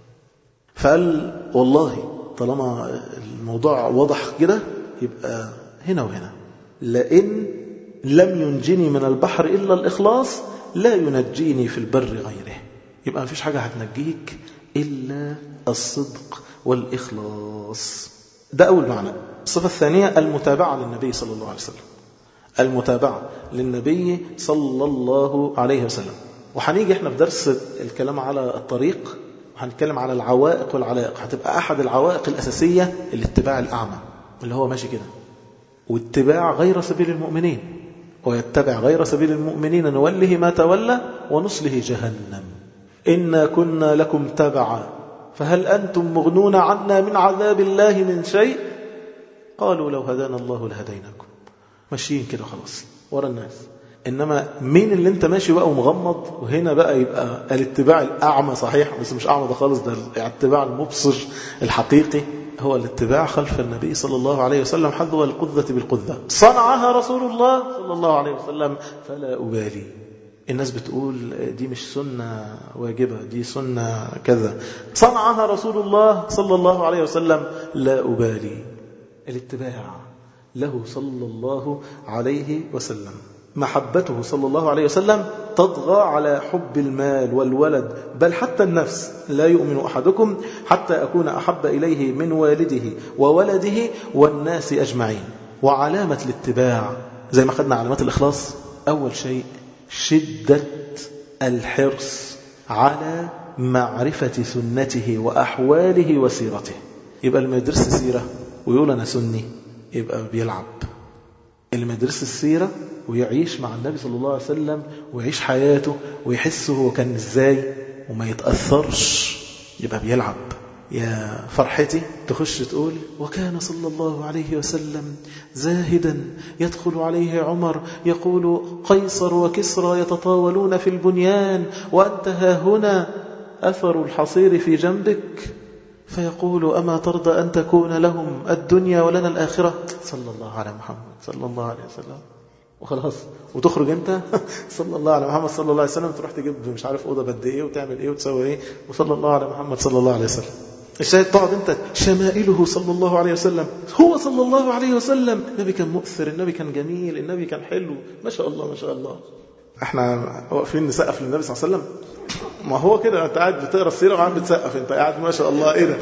فقال والله طالما الموضوع واضح كده يبقى هنا وهنا، لئن لم ينجني من البحر إلا الإخلاص لا ينجيني في البر غيره. يبقى ما فيش حاجة هتنجيك إلا الصدق والإخلاص. ده أول معنى. الصفة الثانية المتابعة للنبي صلى الله عليه وسلم، المتابعة للنبي صلى الله عليه وسلم. وحنيجي احنا في درس الكلام على الطريق وهنتكلم على العوائق والعلائق. هتبقى أحد العوائق الأساسية الاتباع الأعمى، اللي هو ماشي كده واتباع غير سبيل المؤمنين، ويتبع غير سبيل المؤمنين نوله ما تولى ونصله جهنم إنا كنا لكم تبعا فهل أنتم مغنون عنا من عذاب الله من شيء قالوا لو هدانا الله لهديناكم. ماشيين كده خلاص ورا الناس. إنما مين اللي انت ماشي بقى ومغمض؟ وهنا بقى يبقى الاتباع الأعمى صحيح، بس مش أعمى ده خالص، ده الاتباع المبصر الحقيقي، هو الاتباع خلف النبي صلى الله عليه وسلم حذو القذة بالقذة. صنعها رسول الله صلى الله عليه وسلم فلا أبالي. الناس بتقول دي مش سنة واجبة، دي سنة كذا، صنعها رسول الله صلى الله عليه وسلم لا أبالي. الاتباع له صلى الله عليه وسلم. محبته صلى الله عليه وسلم تطغى على حب المال والولد، بل حتى النفس. لا يؤمن أحدكم حتى أكون أحب إليه من والده وولده والناس أجمعين. وعلامة الاتباع زي ما خدنا علامات الإخلاص، أول شيء شدة الحرص على معرفة سنته وأحواله وسيرته. يبقى اللي ما يدرس السيرة ويقول أنا سني يبقى بيلعب. اللي ما يدرس السيرة ويعيش مع النبي صلى الله عليه وسلم ويعيش حياته ويحس هو كان ازاي وما يتأثرش يبقى بيلعب. يا فرحتي تخش تقول وكان صلى الله عليه وسلم زاهدا يدخل عليه عمر يقول قيصر وكسرى يتطاولون في البنيان وأنت ها هنا أثر الحصير في جنبك، فيقول أما ترضى أن تكون لهم الدنيا ولنا الآخرة؟ صلى الله على محمد صلى الله عليه وسلم. وخلاص وتخرج أنت صلى الله على محمد صلى الله عليه وسلم، تروح تجيب مش عارف أوضة بد إيه وتعمل إيه وتسوي إيه، وصلى الله على محمد صلى الله عليه وسلم. الشاهد تقعد أنت شمائله صلى الله عليه وسلم، هو صلى الله عليه وسلم النبي كان مؤثر، النبي كان جميل، النبي كان حلو، ما شاء الله ما شاء الله. احنا واقفين نسقف للنبي صلى الله عليه وسلم؟ ما هو كده انت قاعد بتقرا السيره وقاعد بتسقف، انت قاعد ما شاء الله ايه ده.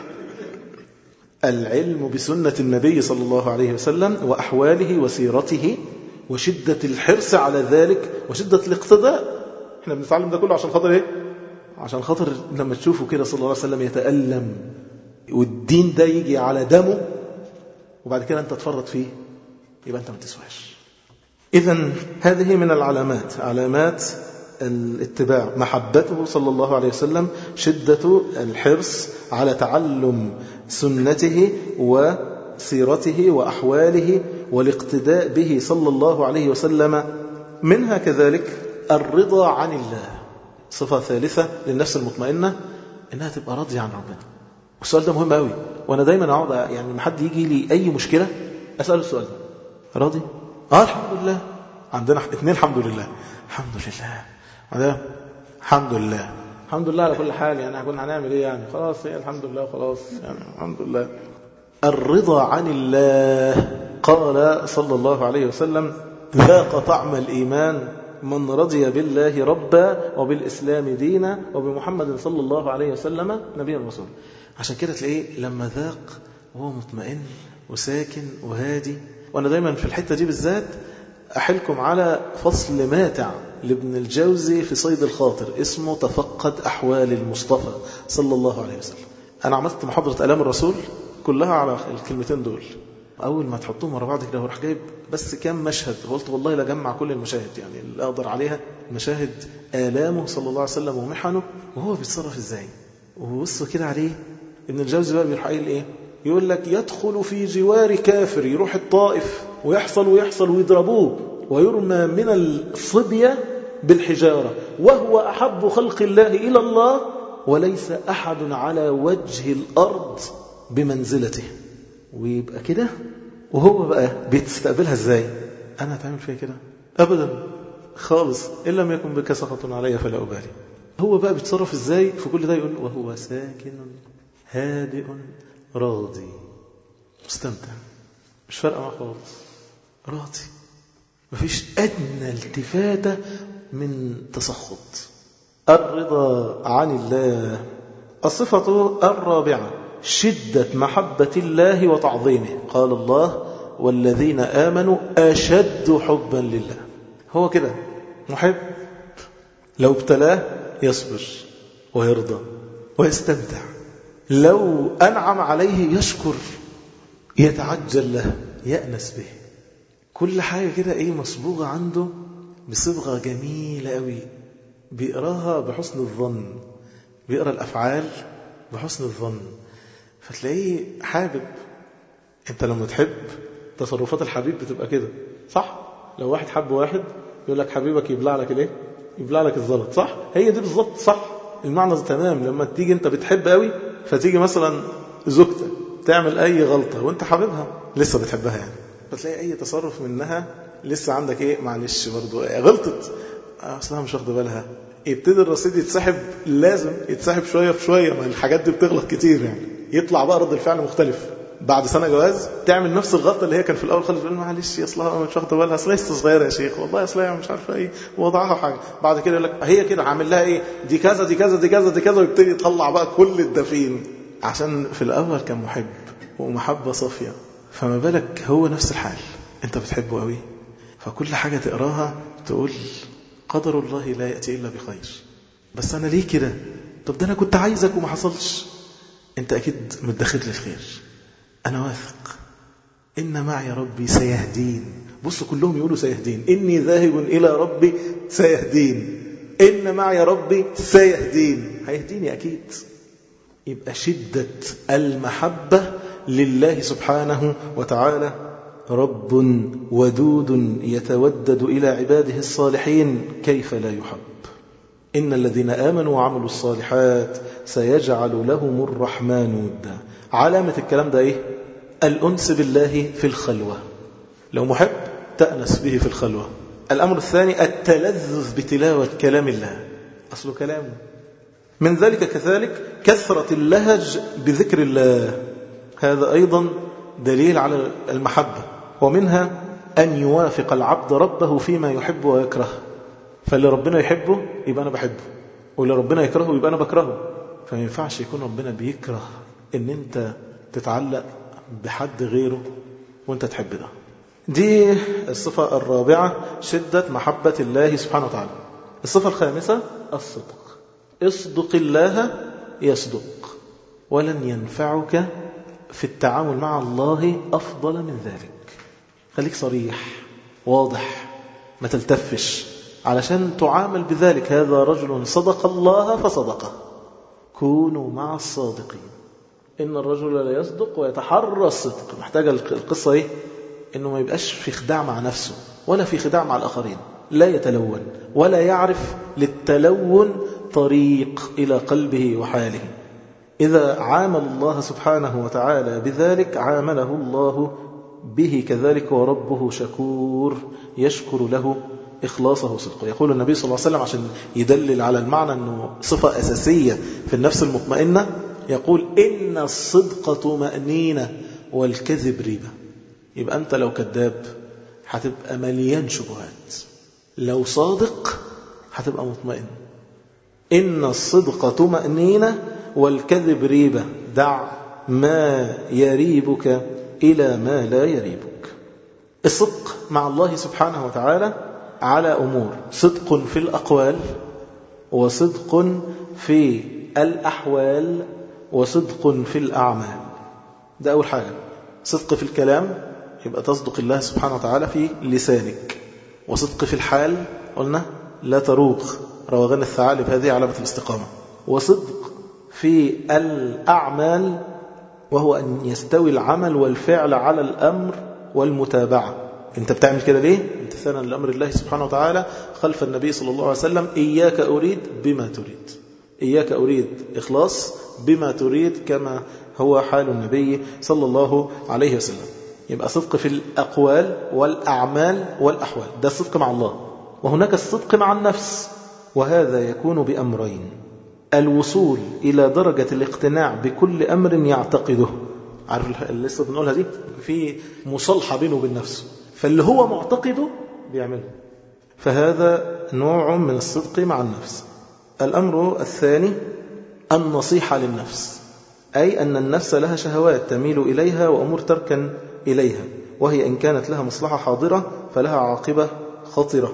العلم بسنه النبي صلى الله عليه وسلم واحواله وسيرته وشده الحرص على ذلك وشده الاقتداء. احنا بنتعلم ده كله عشان خاطر ايه؟ عشان خاطر لما تشوفه كده صلى الله عليه وسلم يتألم والدين ده يجي على دمه وبعد كده انت تفرط فيه يبقى انت ما تسواش. إذن هذه من العلامات، علامات الاتباع محبته صلى الله عليه وسلم، شدة الحرص على تعلم سنته وسيرته وأحواله والاقتداء به صلى الله عليه وسلم. منها كذلك الرضا عن الله. صفة ثالثة للنفس المطمئنة إنها تبقى راضية عن ربنا. السؤال ده مهم قوي، وأنا دايما أقعد يعني لما حد يجي لي أي مشكلة أسأله السؤال ده: راضي؟ آه الحمد لله. عندنا اثنين الحمد لله. الحمد لله. عندنا الحمد لله. الحمد لله على كل حال، يعني كنا هنعمل ايه يعني؟ خلاص هي الحمد لله خلاص يعني الحمد لله. الرضا عن الله، قال صلى الله عليه وسلم: ذاق طعم الإيمان من رضي بالله ربا وبالإسلام دينا وبمحمد صلى الله عليه وسلم نبيا ورسولا. عشان كده تلاقيه لما ذاق وهو مطمئن وساكن وهادي. وأنا دايما في الحتة دي بالذات أحلكم على فصل ماتع لابن الجوزي في صيد الخاطر اسمه تفقد أحوال المصطفى صلى الله عليه وسلم. أنا عملت محاضرة ألام الرسول كلها على الكلمتين دول. أول ما تحطوهم ورا بعض كده وراح جايب بس كام مشهد، قلت والله لا جمع كل المشاهد يعني اللي أقدر عليها، مشاهد آلامه صلى الله عليه وسلم ومحنه وهو بيتصرف إزاي. وبصوا كده عليه ابن الجوزي بقى بيروح قايل إيه؟ يقول لك: يدخل في جوار كافر، يروح الطائف ويحصل ويحصل ويضربوه ويرمى من الصبية بالحجارة وهو أحب خلق الله إلى الله وليس أحد على وجه الأرض بمنزلته. ويبقى كده وهو بقى بيتستقبلها إزاي؟ أنا هتعمل فيها كده؟ أبدا خالص، إن لم يكن بك سخط علي فلا أبالي. هو بقى بيتصرف إزاي في كل ده؟ يقول: وهو ساكن هادئ راضي مستمتع، مش فارقة معه خالص، راضي، مفيش أدنى التفاتة من تسخط. الرضا عن الله. الصفة الرابعة: شدة محبة الله وتعظيمه. قال الله: والذين آمنوا أشد حبا لله. هو كده محب، لو ابتلاه يصبر ويرضى ويستمتع، لو أنعم عليه يشكر، يتعجل له، يأنس به. كل حاجة كده إيه مصبوغة عنده بصبغة جميلة قوي، بيقراها بحسن الظن، بيقرأ الأفعال بحسن الظن، فتلاقيه حابب. أنت لما تحب تصرفات الحبيب بتبقى كده، صح؟ لو واحد حب واحد يقول لك حبيبك يبلع لك ليه؟ يبلع لك الزلط، صح؟ هي دي بالظبط، صح؟ المعنى تمام. لما تيجي أنت بتحب قوي، فتيجي مثلا زوجتك تعمل أي غلطة وأنت حبيبها لسه بتحبها يعني، فتلاقي أي تصرف منها لسه عندك إيه، معلش برضو إيه غلطت أصلها مش واخده بالها، يبتدي الرصيد يتسحب، لازم يتسحب شوية في شوية، ما الحاجات دي بتغلط كتير يعني، يطلع بقى رد الفعل مختلف. بعد سنة جواز تعمل نفس الغلطة اللي هي كان في الأول خالص، تقول معلش أصلها مش واخده بالها، أصلها لسه صغيرة يا شيخ، والله أصلها مش عارفة إيه وضعها حاجة. بعد كده يقول لك هي كده عامل لها إيه، دي كذا دي كذا دي كذا دي كذا، ويبتدي يطلع بقى كل الدفين، عشان في الأول كان محب ومحبة صافية. فما بالك هو نفس الحال، أنت بتحبه قوي، فكل حاجة تقراها تقول قدر الله لا يأتي إلا بخير. بس أنا ليه كده؟ طب ده أنا كنت عايزك وما حصلش. أنت أكيد متدخل لي الخير، أنا واثق إن معي ربي سيهدين. بصوا كلهم يقولوا سيهدين، إني ذاهب إلى ربي سيهدين، إن معي ربي سيهدين، هيهديني أكيد. يبقى شدة المحبة لله سبحانه وتعالى. رب ودود يتودد إلى عباده الصالحين، كيف لا يحب؟ إن الذين آمنوا وعملوا الصالحات سيجعل لهم الرحمن ودا. علامة الكلام ده إيه؟ الأنس بالله في الخلوة، لو محب تأنس به في الخلوة. الأمر الثاني التلذذ بتلاوة كلام الله، أصل كلامه. من ذلك كذلك كثرة اللهج بذكر الله، هذا أيضا دليل على المحبة. ومنها أن يوافق العبد ربه فيما يحب ويكره، فاللي ربنا يحبه يبقى أنا بحبه، واللي ربنا يكرهه يبقى أنا بكرهه. فما ينفعش يكون ربنا بيكره إن أنت تتعلق بحد غيره وأنت تحب ده. دي الصفة الرابعة، شدة محبة الله سبحانه وتعالى. الصفة الخامسة الصدق. اصدق الله يصدق، ولن ينفعك في التعامل مع الله أفضل من ذلك. خليك صريح واضح، ما تلتفش علشان تعامل بذلك. هذا رجل صدق الله فصدقه، كونوا مع الصادقين. إن الرجل لا يصدق ويتحرى الصدق. محتاجة القصة إيه؟ إنه ما يبقاش في خداع مع نفسه ولا في خداع مع الآخرين، لا يتلون ولا يعرف للتلون طريق إلى قلبه وحاله. إذا عامل الله سبحانه وتعالى بذلك عامله الله به كذلك، وربه شكور يشكر له إخلاصه وصدقه. يقول النبي صلى الله عليه وسلم عشان يدلل على المعنى أنه صفة أساسية في النفس المطمئنة، يقول إن الصدق طمأنينة والكذب ريبة. يبقى أنت لو كذاب هتبقى مليان شبهات، لو صادق هتبقى مطمئن. إن الصدق طمأنينة والكذب ريبة، دع ما يريبك إلى ما لا يريبك. الصدق مع الله سبحانه وتعالى على أمور: صدق في الأقوال، وصدق في الأحوال، وصدق في الأعمال. ده أول حاجة. صدق في الكلام، يبقى تصدق الله سبحانه وتعالى في لسانك. وصدق في الحال، قلنا لا تروغ روغان الثعالب، هذه علامة الاستقامة. وصدق في الأعمال، وهو أن يستوي العمل والفعل على الأمر والمتابعة. أنت بتعمل كده ليه؟ امتثالا لأمر الله سبحانه وتعالى خلف النبي صلى الله عليه وسلم: إياك أريد بما تريد. إياك أريد إخلاص بما تريد، كما هو حال النبي صلى الله عليه وسلم. يبقى صدق في الأقوال والأعمال والأحوال، ده الصدق مع الله. وهناك الصدق مع النفس، وهذا يكون بأمرين: الوصول إلى درجة الاقتناع بكل أمر يعتقده. عارف اللي لسه بنقولها دي؟ في مصالحة بينه وبين نفسه، فاللي هو معتقده بيعمله. فهذا نوع من الصدق مع النفس. الأمر الثاني النصيحة للنفس، أي أن النفس لها شهوات تميل إليها وأمور تركن إليها، وهي إن كانت لها مصلحة حاضرة فلها عاقبة خطرة.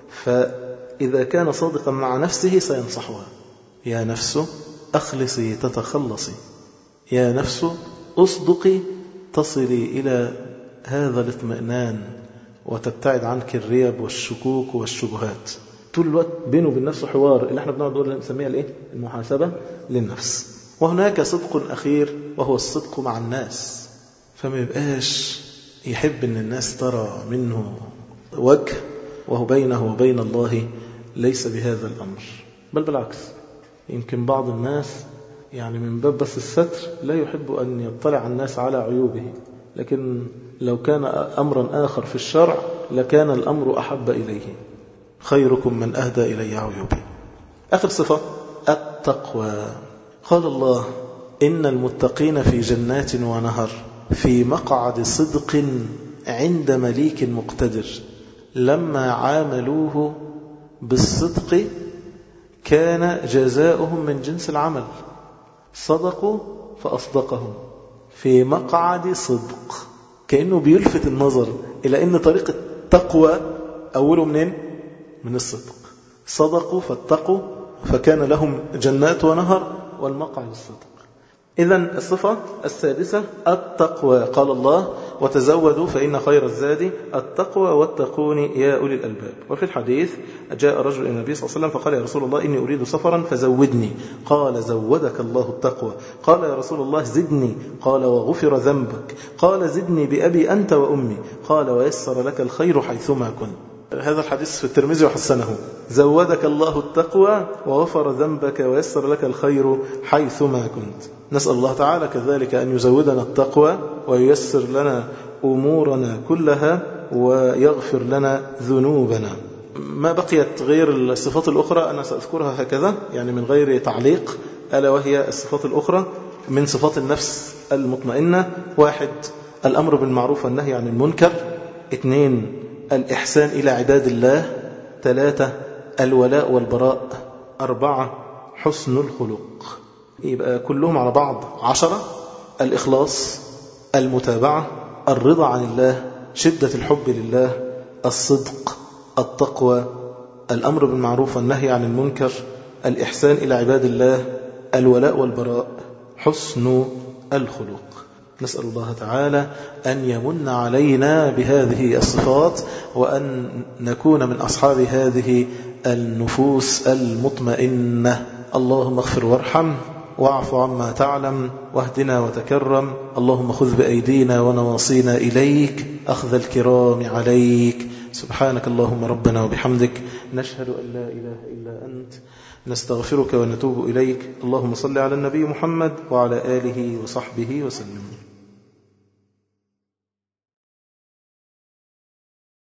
فإذا كان صادقا مع نفسه سينصحها: يا نفس أخلصي تتخلصي، يا نفس أصدقي تصلي إلى هذا الاطمئنان وتبتعد عنك الريب والشكوك والشبهات. طول الوقت بينه وبين نفسه حوار، اللي احنا بنقعد نقول نسميها الايه؟ المحاسبة للنفس. وهناك صدق أخير، وهو الصدق مع الناس، فما يبقاش يحب أن الناس ترى منه وجه وهو بينه وبين الله ليس بهذا الأمر، بل بالعكس. يمكن بعض الناس يعني من باب بس الستر لا يحب أن يطلع الناس على عيوبه، لكن لو كان أمرا آخر في الشرع لكان الأمر أحب إليه: خيركم من أهدى إلي عيوبي. آخر صفة التقوى. قال الله: إن المتقين في جنات ونهر في مقعد صدق عند مليك مقتدر، لما عاملوه بالصدق كان جزاؤهم من جنس العمل، صدقوا فأصدقهم في مقعد صدق. كأنه بيلفت النظر إلى أن طريق التقوى أوله منين؟ من الصدق. صدقوا فاتقوا فكان لهم جنات ونهر والمقعد الصدق. إذن الصفة السادسة التقوى. قال الله: وتزودوا فإن خير الزاد التقوى واتقون يا أولي الألباب. وفي الحديث جاء رجل إلى النبي صلى الله عليه وسلم فقال: يا رسول الله إني أريد سفرا فزودني. قال: زودك الله التقوى. قال: يا رسول الله زدني. قال: وغفر ذنبك. قال: زدني بأبي أنت وأمي. قال: ويسر لك الخير حيثما كنت. هذا الحديث في الترمذي وحسنه. زودك الله التقوى وغفر ذنبك ويسر لك الخير حيثما كنت. نسأل الله تعالى كذلك أن يزودنا التقوى وييسر لنا أمورنا كلها ويغفر لنا ذنوبنا. ما بقيت غير الصفات الأخرى أنا سأذكرها هكذا يعني من غير تعليق، ألا وهي الصفات الأخرى من صفات النفس المطمئنة: واحد الأمر بالمعروف والنهي عن المنكر. اثنين الإحسان إلى عباد الله. ثلاثة الولاء والبراء. أربعة حسن الخلق. يبقى كلهم على بعض عشرة: الإخلاص، المتابعة، الرضا عن الله، شدة الحب لله، الصدق، التقوى، الأمر بالمعروف والنهي عن المنكر، الإحسان إلى عباد الله، الولاء والبراء، حسن الخلق. نسأل الله تعالى أن يمن علينا بهذه الصفات وأن نكون من أصحاب هذه النفوس المطمئنة. اللهم اغفر وارحم واعف عما تعلم واهدنا وتكرم. اللهم خذ بأيدينا ونواصينا إليك أخذ الكرام عليك. سبحانك اللهم ربنا وبحمدك، نشهد أن لا إله إلا أنت، نستغفرك ونتوب إليك. اللهم صل على النبي محمد وعلى آله وصحبه وسلم.